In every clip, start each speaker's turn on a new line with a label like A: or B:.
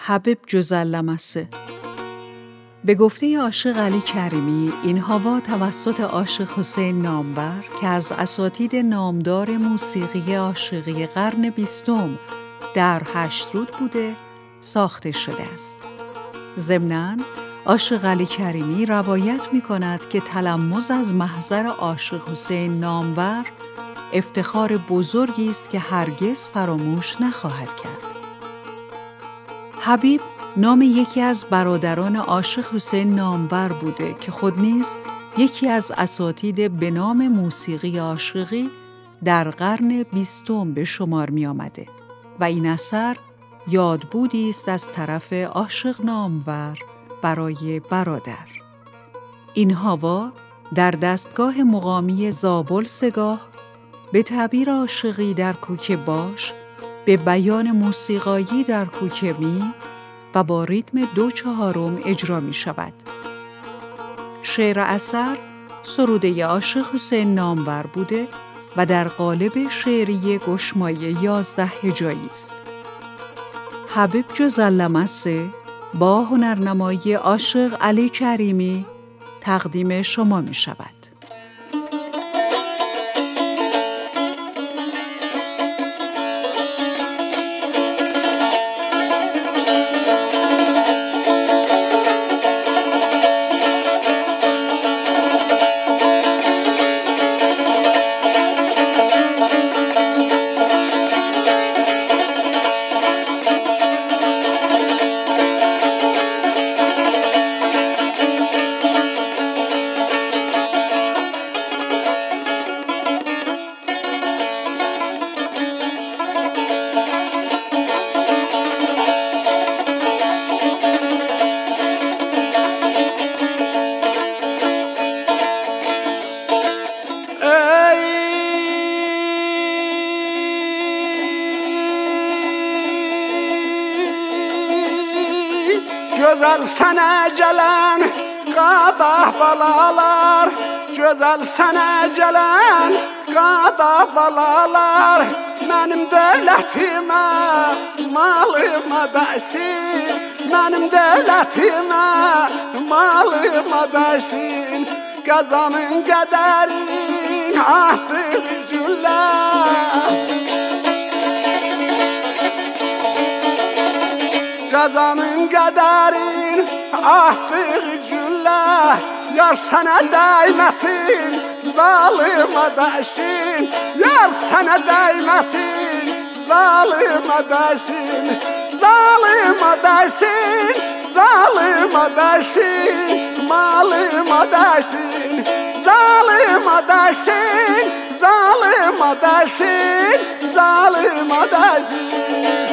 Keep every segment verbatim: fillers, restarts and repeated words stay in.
A: Habib cüzellemesi. به گفته عاشق علی کریمی، این هوا توسط عاشق حسین نامور که از اساتید نامدار موسیقی عاشقی قرن بیستم در هشت رود بوده ساخته شده است. ضمناً عاشق علی کریمی روایت می کند که تلمذ از محضر عاشق حسین نامور افتخار بزرگی است که هرگز فراموش نخواهد کرد. حبیب نام یکی از برادران عاشق حسین نامور بوده که خود نیز یکی از اساتید به نام موسیقی عاشقی در قرن بیستم به شمار می آمده و این اثر یادبودی است از طرف عاشق نامور برای برادر. این هوا در دستگاه مقامی زابل سگاه به تعبیر عاشقی در کوک باش، به بیان موسیقایی در کوک می و با ریتم دو چهارم اجرا می شود. شعر اثر سروده عاشق حسین نامور بوده و در قالب شعری گشمایه یازده هجایی است. حبیب جزلمسه با هنرنمایی عاشق علی کریمی تقدیم شما می شود.
B: Gözəl sənə gələn qadah balalar, gözəl sənə gələn qadah balalar, mənim dövlətimə, malıma dəysin, mənim dövlətimə, malıma dəysin, qazanın qədərin atdığı güllər. Qazanın qədərin atdığı güllər, yar sənə dəyməsin, zalıma dəysin, yar sənə dəyməsin, zalıma dəysin, zalıma dəysin, zalıma dəysin, malıma dəysin, zalıma dəysin, zalıma dəysin, zalıma dəysin.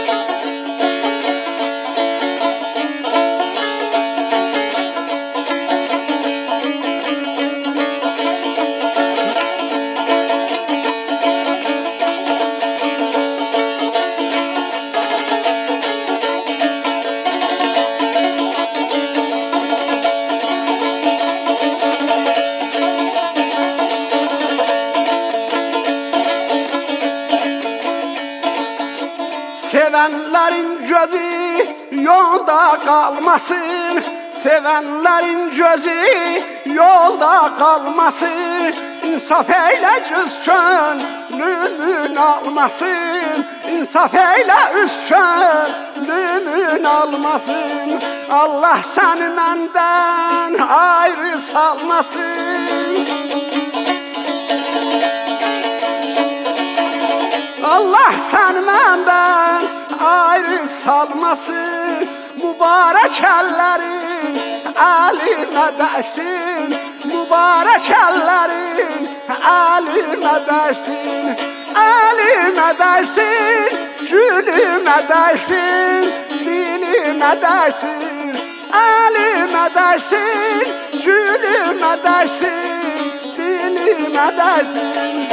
B: Sevənlərin gözü yolda qalmasın, sevənlərin gözü yolda qalmasın, insaf eylə üz könlümün almasın, insaf eylə üz könlümün almasın, Allah səni məndən ayrı salmasın. Allah sən məndən ayrı salmasın, mübarək əllərin əlimə dəysin, mübarək əllərin əlimə dəysin, əlimə dəysin, gülümə dəysin, dilimə dəysin, əlimə dəysin, gülümə dəysin, dilimə dəysin.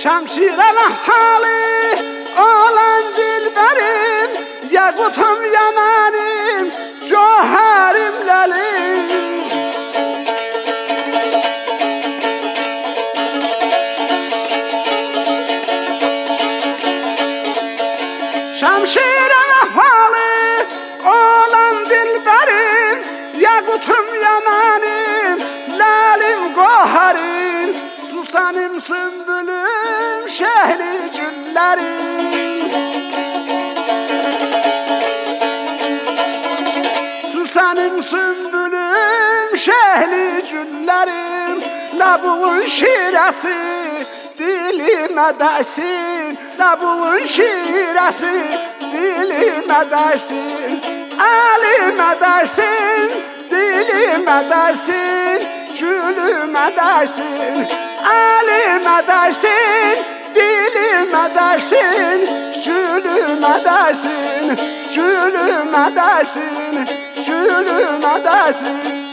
B: şamşire vəfalı olan dilbərim, yaqutum yamənim, cöhərim ləlim. Şamşire vəfalı olan dilbərim, yaqutum yamənim, ləlim qoharim, susanim sümbülüm, şəhli güllərim. Susanim sümbülüm, şəhli güllərim, labuğun şirəsi dilimə dəsin, labuğun şirəsi dilimə dəsin, əlimə dəsin, dilimə dəsin, gülümə dəsin, əlimə dəsin, dilimə dəsin, gülümə dəsin, gülümə dəsin, gülümə dəsin.